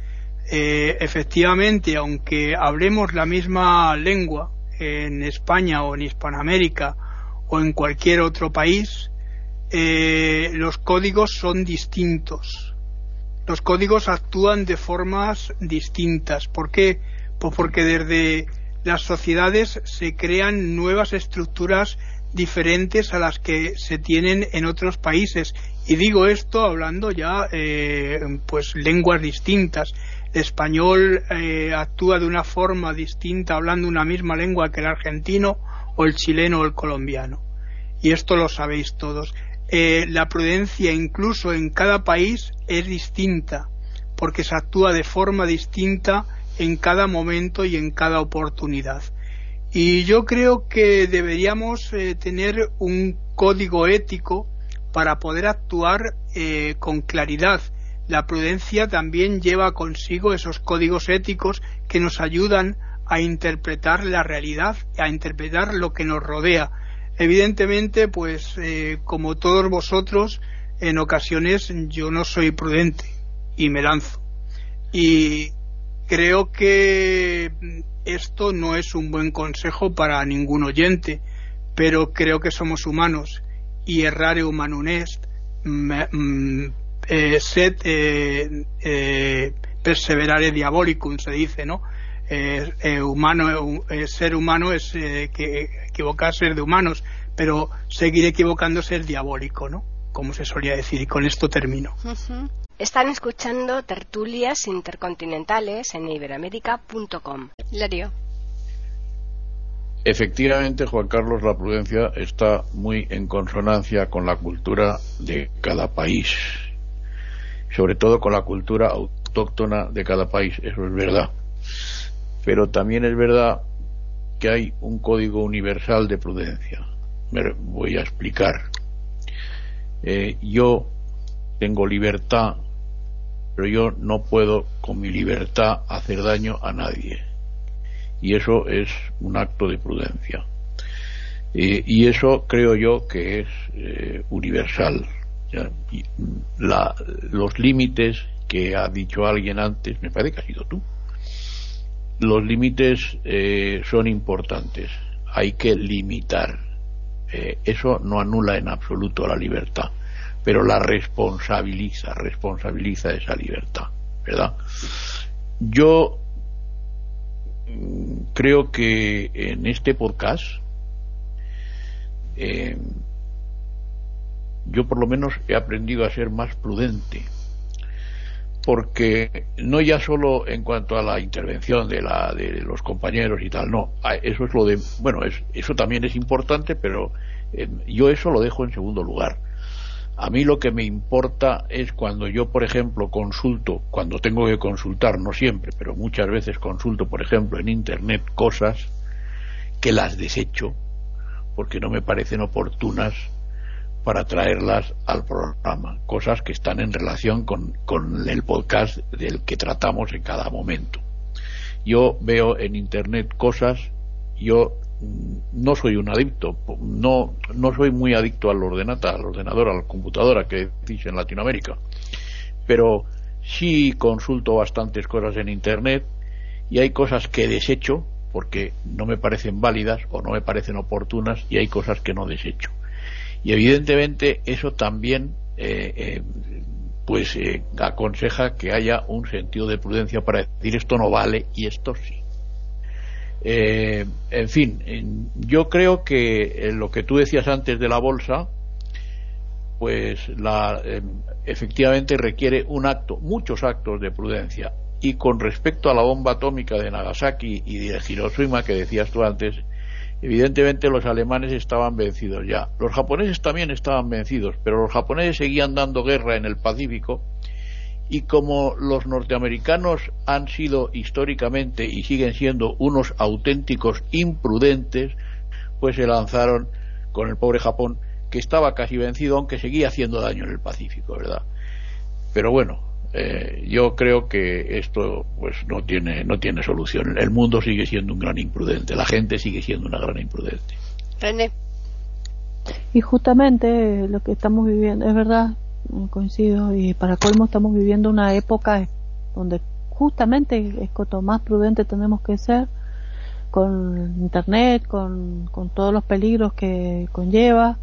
Eh, efectivamente, aunque hablemos la misma lengua en España o en Hispanoamérica o en cualquier otro país, eh, los códigos son distintos. Los códigos actúan de formas distintas. ¿Por qué? Pues porque desde las sociedades se crean nuevas estructuras diferentes a las que se tienen en otros países, y digo esto hablando ya eh, pues lenguas distintas. El español eh, actúa de una forma distinta hablando una misma lengua que el argentino o el chileno o el colombiano, y esto lo sabéis todos. Eh, la prudencia incluso en cada país es distinta porque se actúa de forma distinta en cada momento y en cada oportunidad. Y yo creo que deberíamos eh, tener un código ético para poder actuar eh, con claridad. La prudencia también lleva consigo esos códigos éticos que nos ayudan a interpretar la realidad, a interpretar lo que nos rodea. Evidentemente, pues eh, como todos vosotros, en ocasiones yo no soy prudente y me lanzo. Y creo que esto no es un buen consejo para ningún oyente, pero creo que somos humanos y errare humanum est, eh, sed eh, eh, perseverare diabolicum, se dice, ¿no? Eh, eh, humano, eh, ser humano es eh, que equivocarse es de humanos, pero seguir equivocándose es diabólico, ¿no? Como se solía decir, y con esto termino. Uh-huh. Están escuchando Tertulias Intercontinentales en iberoamérica punto com. Lario. Efectivamente, Juan Carlos, la prudencia está muy en consonancia con la cultura de cada país, sobre todo con la cultura autóctona de cada país, eso es verdad. Pero también es verdad que hay un código universal de prudencia. Me voy a explicar. Eh, yo tengo libertad, pero yo no puedo con mi libertad hacer daño a nadie, y eso es un acto de prudencia, eh, y eso creo yo que es eh, universal. Ya, la, los límites que ha dicho alguien antes, me parece que has sido tú, los límites eh, son importantes, hay que limitar, eh, eso no anula en absoluto la libertad, pero la responsabiliza, responsabiliza esa libertad, ¿verdad? Yo creo que en este podcast eh, yo por lo menos he aprendido a ser más prudente, porque no ya solo en cuanto a la intervención de, la, de los compañeros y tal, no, eso es lo de, bueno, es, eso también es importante, pero eh, yo eso lo dejo en segundo lugar. A mí lo que me importa es cuando yo, por ejemplo, consulto, cuando tengo que consultar, no siempre, pero muchas veces consulto, por ejemplo, en Internet cosas que las desecho porque no me parecen oportunas para traerlas al programa, cosas que están en relación con, con el podcast del que tratamos en cada momento. Yo veo en Internet cosas, yo no soy un adicto, no no soy muy adicto al ordenata, al ordenador, a la computadora que decís en Latinoamérica, pero sí consulto bastantes cosas en Internet y hay cosas que desecho porque no me parecen válidas o no me parecen oportunas, y hay cosas que no desecho, y evidentemente eso también eh, eh, pues eh, aconseja que haya un sentido de prudencia para decir esto no vale y esto sí. Eh, en fin, en, yo creo que en lo que tú decías antes de la bolsa, pues la, eh, efectivamente requiere un acto, muchos actos de prudencia. Y con respecto a la bomba atómica de Nagasaki y de Hiroshima que decías tú antes, evidentemente los alemanes estaban vencidos ya. Los japoneses también estaban vencidos, pero los japoneses seguían dando guerra en el Pacífico, y como los norteamericanos han sido históricamente y siguen siendo unos auténticos imprudentes, pues se lanzaron con el pobre Japón, que estaba casi vencido, aunque seguía haciendo daño en el Pacífico, ¿verdad? Pero bueno, eh, yo creo que esto pues no tiene no tiene solución. El mundo sigue siendo un gran imprudente, la gente sigue siendo una gran imprudente. René. Y justamente lo que estamos viviendo, es verdad, coincido, y para colmo estamos viviendo una época donde justamente es cuanto más prudente tenemos que ser con internet, con, con todos los peligros que conlleva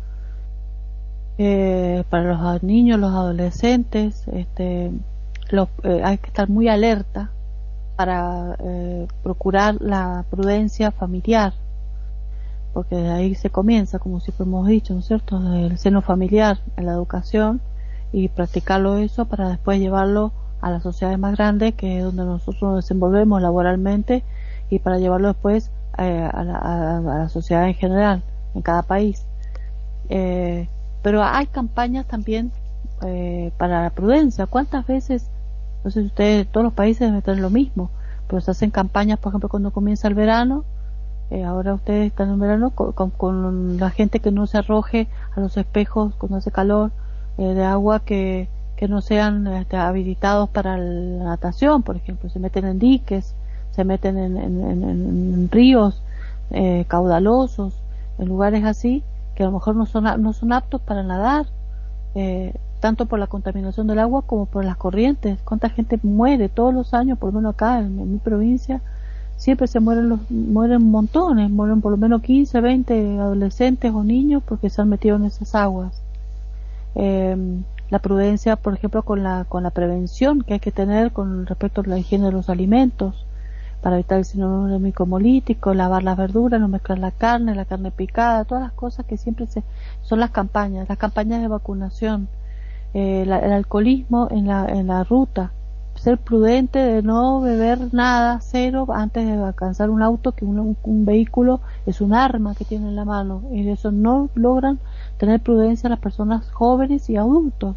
eh, para los niños, los adolescentes. Este, los, eh, hay que estar muy alerta para eh, procurar la prudencia familiar, porque de ahí se comienza, como siempre hemos dicho, ¿no es cierto?, del seno familiar en la educación, y practicarlo eso para después llevarlo a las sociedades más grandes, que es donde nosotros nos desenvolvemos laboralmente, y para llevarlo después eh, a, la, a, a la sociedad en general, en cada país. Eh, pero hay campañas también eh, para la prudencia. ¿Cuántas veces, no sé si ustedes, todos los países deben tener lo mismo, pero se hacen campañas, por ejemplo, cuando comienza el verano? Eh, ahora ustedes están en verano con, con, con la gente que no se arroje a los espejos cuando hace calor, eh, de agua que, que no sean este, habilitados para la natación, por ejemplo. Se meten en diques, se meten en, en, en, en ríos eh, caudalosos, en lugares así que a lo mejor no son, no son aptos para nadar, eh, tanto por la contaminación del agua como por las corrientes. ¿Cuánta gente muere todos los años? Por lo menos acá en, en mi provincia siempre se mueren los, mueren montones, mueren por lo menos quince, veinte adolescentes o niños porque se han metido en esas aguas. Eh, la prudencia, por ejemplo, con la con la prevención que hay que tener con respecto a la higiene de los alimentos, para evitar el síndrome micomolítico, lavar las verduras, no mezclar la carne, la carne picada, todas las cosas que siempre se son las campañas, las campañas de vacunación, eh, la, el alcoholismo en la en la ruta, ser prudente de no beber nada, cero, antes de alcanzar un auto, que un, un, un vehículo es un arma que tiene en la mano, y de eso no logran tener prudencia las personas jóvenes y adultos.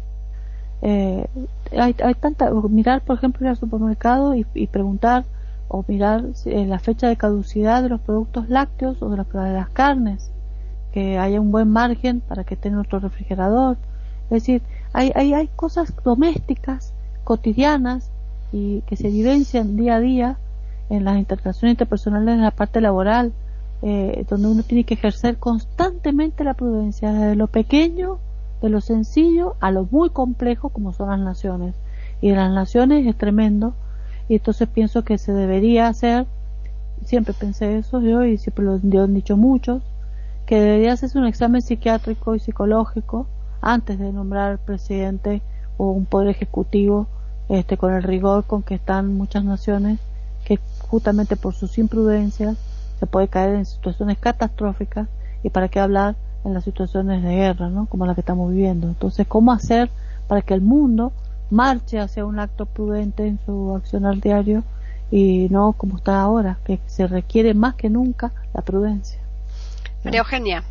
Eh, hay, hay tanta, mirar, por ejemplo, ir al supermercado y, y preguntar, o mirar eh, la fecha de caducidad de los productos lácteos o de las, de las carnes, que haya un buen margen para que esté en nuestro refrigerador. Es decir, hay, hay, hay cosas domésticas, cotidianas, y que se vivencian día a día en las interacciones interpersonales, en la parte laboral, eh, donde uno tiene que ejercer constantemente la prudencia, desde lo pequeño, de lo sencillo, a lo muy complejo como son las naciones. Y de las naciones es tremendo, y entonces pienso que se debería hacer, siempre pensé eso yo, y siempre lo, lo han dicho muchos, que debería hacerse un examen psiquiátrico y psicológico antes de nombrar presidente o un poder ejecutivo, este, con el rigor con que están muchas naciones, que justamente por sus imprudencias se puede caer en situaciones catastróficas, y para qué hablar en las situaciones de guerra, ¿no?, como la que estamos viviendo. Entonces, ¿cómo hacer para que el mundo marche hacia un acto prudente en su accionar diario, y no como está ahora, que se requiere más que nunca la prudencia? María Eugenia.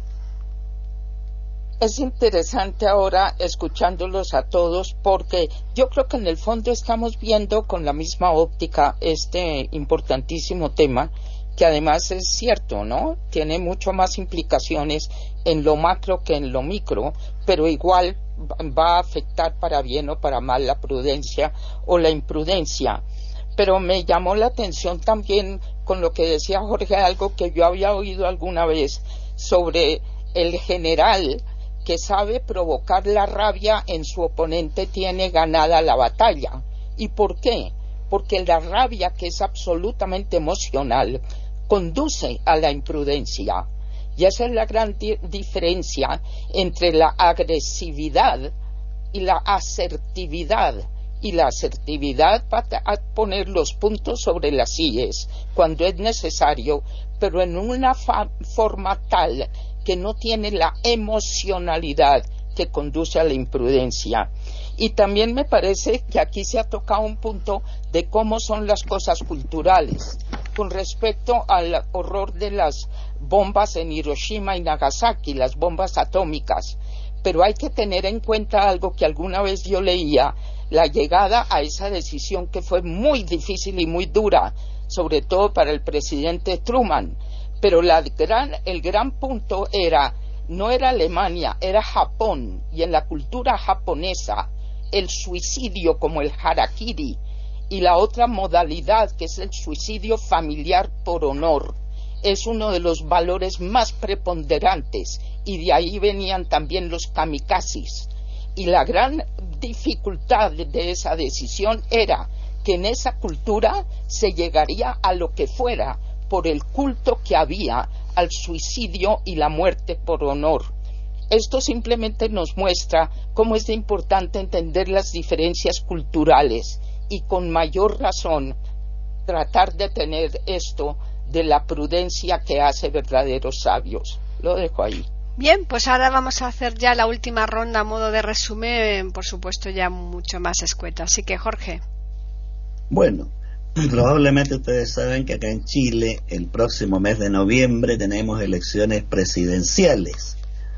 Es interesante ahora escuchándolos a todos, porque yo creo que en el fondo estamos viendo con la misma óptica este importantísimo tema, que además es cierto, ¿no? Tiene mucho más implicaciones en lo macro que en lo micro, pero igual va a afectar para bien o para mal la prudencia o la imprudencia. Pero me llamó la atención también con lo que decía Jorge, algo que yo había oído alguna vez sobre el general que sabe provocar la rabia en su oponente, tiene ganada la batalla. ¿Y por qué? Porque la rabia, que es absolutamente emocional, conduce a la imprudencia. Y esa es la gran di- diferencia entre la agresividad y la asertividad. Y la asertividad para poner los puntos sobre las íes cuando es necesario, pero en una fa- forma tal que no tiene la emocionalidad que conduce a la imprudencia. Y también me parece que aquí se ha tocado un punto de cómo son las cosas culturales con respecto al horror de las bombas en Hiroshima y Nagasaki, las bombas atómicas. Pero hay que tener en cuenta algo que alguna vez yo leía, la llegada a esa decisión que fue muy difícil y muy dura, sobre todo para el presidente Truman. Pero la gran, el gran punto era, no era Alemania, era Japón, y en la cultura japonesa, el suicidio como el harakiri, y la otra modalidad que es el suicidio familiar por honor, es uno de los valores más preponderantes, y de ahí venían también los kamikazes. Y la gran dificultad de esa decisión era que en esa cultura se llegaría a lo que fuera por el culto que había al suicidio y la muerte por honor. Esto simplemente nos muestra cómo es de importante entender las diferencias culturales y con mayor razón tratar de tener esto de la prudencia que hace verdaderos sabios. Lo dejo ahí. Bien, pues ahora vamos a hacer ya la última ronda a modo de resumen, por supuesto ya mucho más escueta. Así que, Jorge. Bueno, probablemente ustedes saben que acá en Chile el próximo mes de noviembre tenemos elecciones presidenciales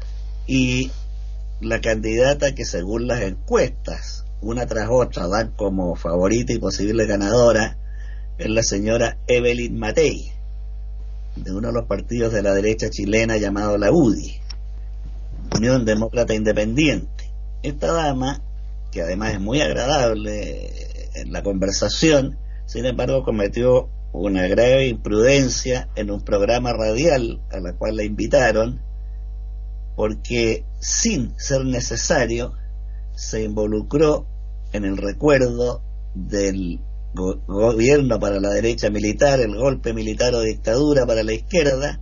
y la candidata que según las encuestas, una tras otra, dan como favorita y posible ganadora es la señora Evelyn Matei, de uno de los partidos de la derecha chilena llamado la U D I, Unión Demócrata Independiente. Esta dama, que además es muy agradable en la conversación, sin embargo cometió una grave imprudencia en un programa radial a la cual la invitaron, porque sin ser necesario se involucró en el recuerdo del go- gobierno para la derecha militar, el golpe militar o dictadura para la izquierda,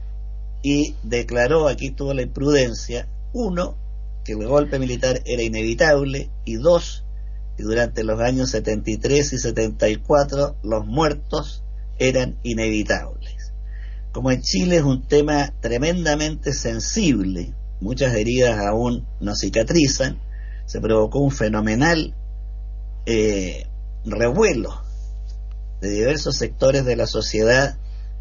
y declaró, aquí tuvo la imprudencia, uno, que el golpe militar era inevitable, y dos, que durante los años setenta y tres y setenta y cuatro los muertos eran inevitables. Como en Chile es un tema tremendamente sensible, muchas heridas aún no cicatrizan, se provocó un fenomenal eh, revuelo de diversos sectores de la sociedad,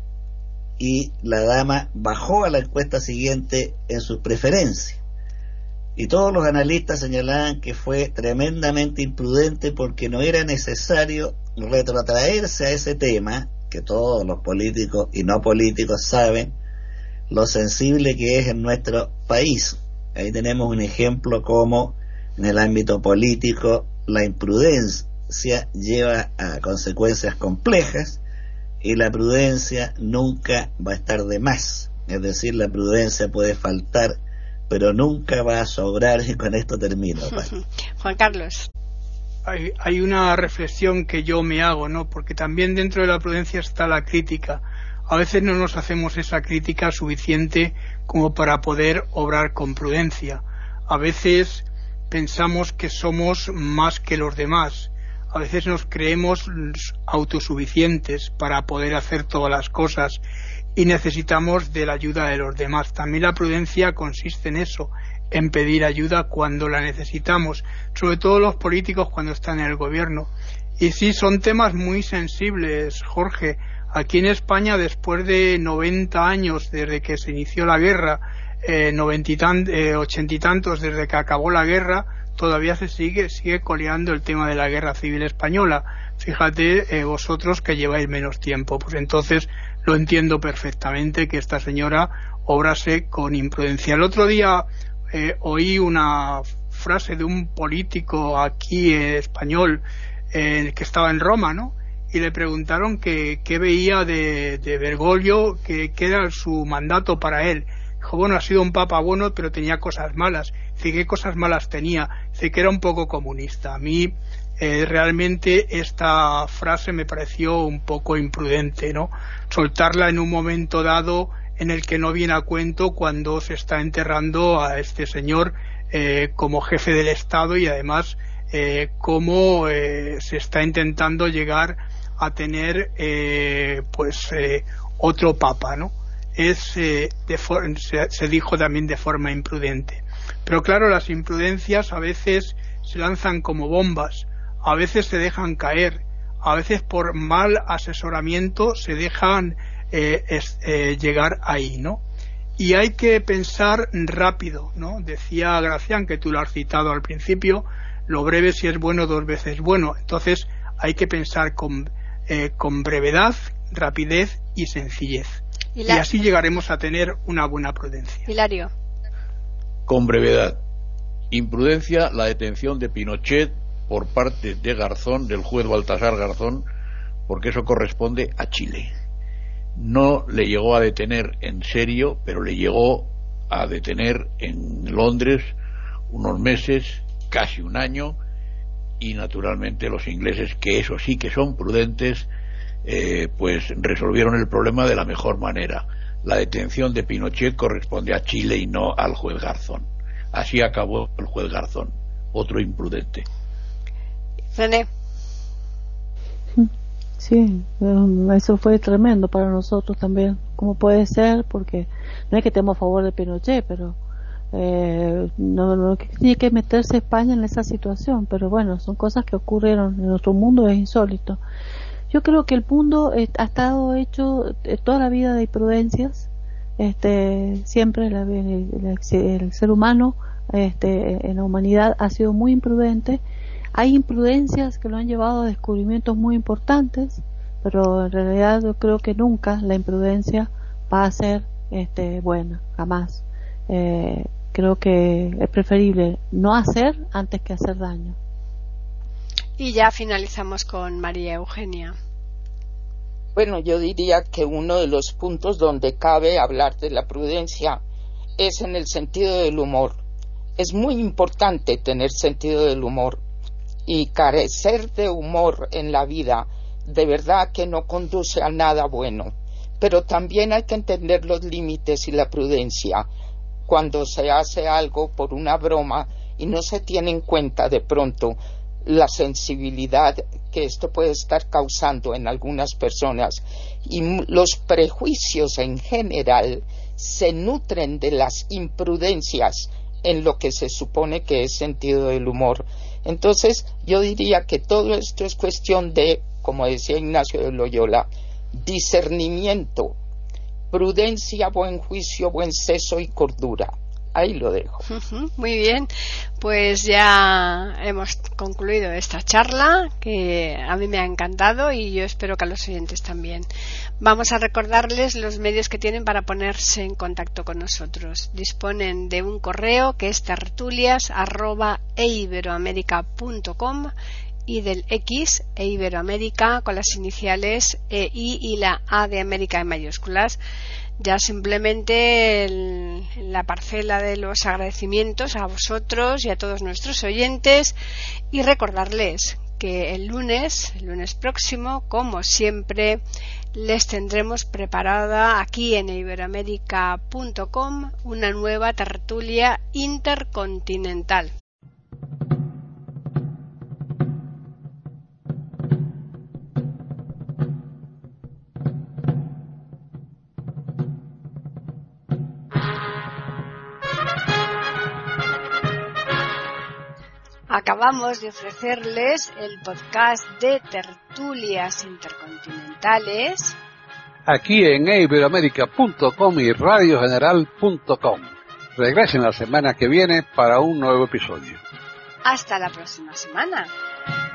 y la dama bajó a la encuesta siguiente en sus preferencias, y todos los analistas señalaban que fue tremendamente imprudente porque no era necesario retrotraerse a ese tema, que todos los políticos y no políticos saben lo sensible que es en nuestro país. Ahí tenemos un ejemplo como en el ámbito político la imprudencia lleva a consecuencias complejas, y la prudencia nunca va a estar de más. Es decir, la prudencia puede faltar, pero nunca va a sobrar, y con esto termino. Juan Carlos. Hay, hay una reflexión que yo me hago, ¿no? Porque también dentro de la prudencia está la crítica. A veces no nos hacemos esa crítica suficiente como para poder obrar con prudencia. A veces pensamos que somos más que los demás. A veces nos creemos autosuficientes para poder hacer todas las cosas y necesitamos de la ayuda de los demás. También la prudencia consiste en eso, en pedir ayuda cuando la necesitamos, sobre todo los políticos cuando están en el gobierno. Y sí, son temas muy sensibles, Jorge. Aquí en España, después de noventa años desde que se inició la guerra, eh, noventa y tan, eh, ochenta y tantos desde que acabó la guerra, todavía se sigue sigue coleando el tema de la guerra civil española. Fíjate eh, vosotros que lleváis menos tiempo. Pues entonces lo entiendo perfectamente que esta señora obrase con imprudencia. El otro día eh, oí una frase de un político aquí eh, español eh, que estaba en Roma, ¿no? Y le preguntaron que qué veía de, de Bergoglio, que, que era su mandato para él. Dijo, bueno, ha sido un papa bueno, pero tenía cosas malas. Dice, ¿qué cosas malas tenía? Dice que era un poco comunista. A mí eh, realmente esta frase me pareció un poco imprudente, ¿no? Soltarla en un momento dado en el que no viene a cuento cuando se está enterrando a este señor eh, como jefe del Estado y además eh, cómo eh, se está intentando llegar a tener eh, pues eh, otro papa, ¿no? Es eh, de for- se, se dijo también de forma imprudente. Pero claro, las imprudencias a veces se lanzan como bombas, a veces se dejan caer, a veces por mal asesoramiento se dejan eh, es, eh, llegar ahí, ¿no? Y hay que pensar rápido, ¿no? Decía Gracián, que tú lo has citado al principio, lo breve si es bueno dos veces bueno. Entonces hay que pensar con, eh, con brevedad, rapidez y sencillez. Y, la... y así llegaremos a tener una buena prudencia. Hilario. Con brevedad. Imprudencia, la detención de Pinochet por parte de Garzón, del juez Baltasar Garzón, porque eso corresponde a Chile. No le llegó a detener en serio, pero le llegó a detener en Londres unos meses, casi un año, y naturalmente los ingleses, que eso sí que son prudentes, eh, pues resolvieron el problema de la mejor manera. La detención de Pinochet corresponde a Chile y no al juez Garzón. Así acabó el juez Garzón, otro imprudente. René. Sí, eso fue tremendo para nosotros también. ¿Cómo puede ser? Porque no es que estemos a favor de Pinochet, pero eh, no, no tiene que meterse España en esa situación. Pero bueno, son cosas que ocurrieron en nuestro mundo, es insólito. Yo creo que el mundo eh, ha estado hecho eh, toda la vida de imprudencias. Este, siempre la, el, el, el ser humano, este, en la humanidad ha sido muy imprudente. Hay imprudencias que lo han llevado a descubrimientos muy importantes, pero en realidad yo creo que nunca la imprudencia va a ser este, buena, jamás. Eh, creo que es preferible no hacer antes que hacer daño. Y ya finalizamos con María Eugenia. Bueno, yo diría que uno de los puntos donde cabe hablar de la prudencia es en el sentido del humor. Es muy importante tener sentido del humor, y carecer de humor en la vida de verdad que no conduce a nada bueno. Pero también hay que entender los límites y la prudencia cuando se hace algo por una broma y no se tiene en cuenta de pronto la sensibilidad que esto puede estar causando en algunas personas, y los prejuicios en general se nutren de las imprudencias en lo que se supone que es sentido del humor. Entonces yo diría que todo esto es cuestión de, como decía Ignacio de Loyola, discernimiento, prudencia, buen juicio, buen seso y cordura. Ahí lo dejo. Uh-huh, muy bien, pues ya hemos concluido esta charla, que a mí me ha encantado y yo espero que a los oyentes también. Vamos a recordarles los medios que tienen para ponerse en contacto con nosotros. Disponen de un correo que es tertulias arroba eiberoamerica punto com y del X e Iberoamérica con las iniciales E I y la A de América en mayúsculas. Ya simplemente el, la parcela de los agradecimientos a vosotros y a todos nuestros oyentes, y recordarles que el lunes, el lunes próximo, como siempre, les tendremos preparada aquí en iberoamerica punto com una nueva tertulia intercontinental. Acabamos de ofrecerles el podcast de tertulias intercontinentales aquí en iberoamerica punto com y radio general punto com. Regresen la semana que viene para un nuevo episodio. Hasta la próxima semana.